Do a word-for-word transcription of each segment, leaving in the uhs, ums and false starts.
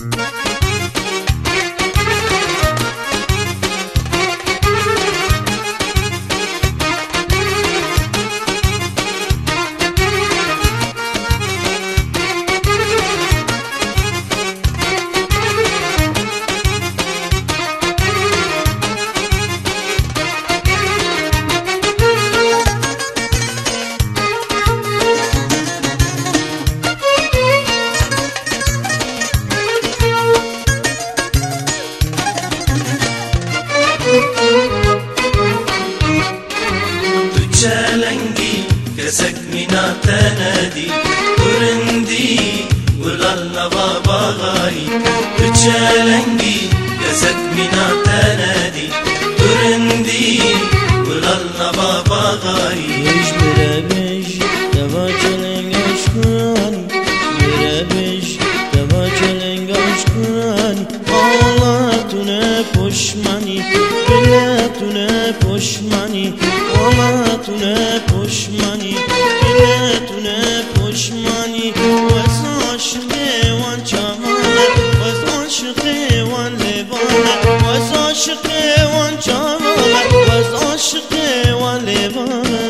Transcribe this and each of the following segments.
كسك منا تنادي ورندي ولالنا بابا غاي بتشالنجي كسك منا تنادي ورندي ولالنا بابا غاي يش برابش تواجلنج اشكران برابش تواجلنج اشكران Allah tune poşmani bile tune poşmani Allah tune poşmani bile tune poşmani vaz aşıkı van çavale vaz aşıkı van levane vaz aşıkı van çavale vaz aşıkı van levane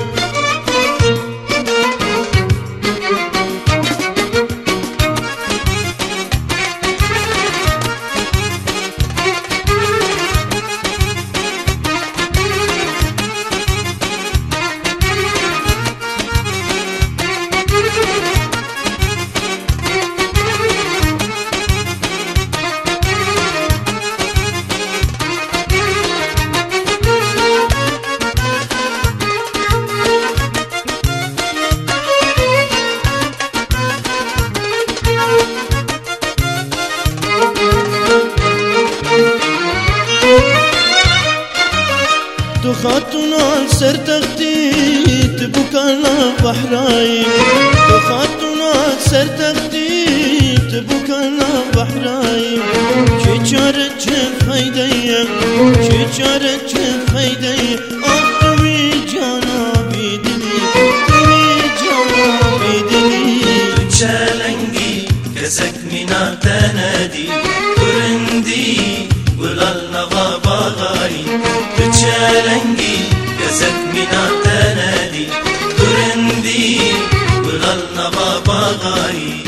تو خاتونا سر تختی تبوکانا بحرائی تو خاتونا سر تختی تبوکانا بحرائی چه چاره چه فایدهیم چه چاره چه فایدهیم آخ توی جانا بیدلی توی جانا بیدلی بتشالنجي كسك منا تنادي ورندي ولالنا بابا غاي بتشالنجي كسك منا تنادي ورندي ولالنا بابا غاي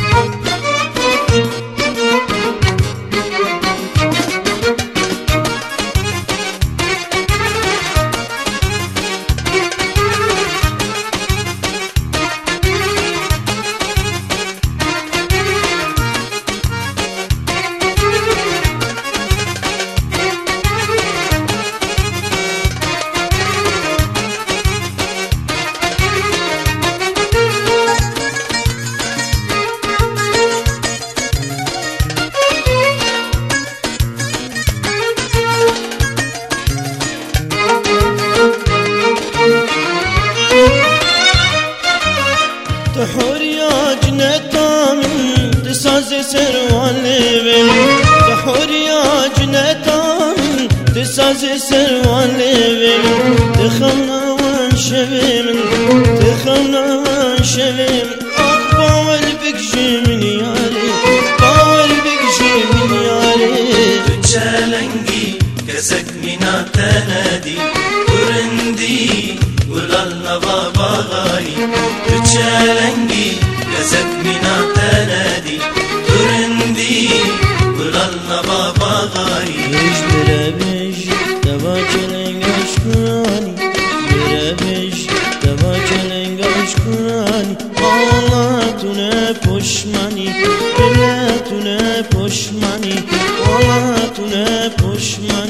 تحوريا جنتا من تساز سروان لبن تحوريا جنتا من تساز سروان لبن تخمنا وان شبي من تخمنا وان شبي من باول بكشي من ياري باول بكشي من ياري بتشالنجي كسك منا تنادي ورندي ولالنا بابا غاي بتشالنجي كسك منا تنادي ورندي ولالنا بابا غاي يش برابش تواجلنج اشكران برابش تواجلنج اشكران Allah tune poşmani bile tune poşmani Allah tune poşmani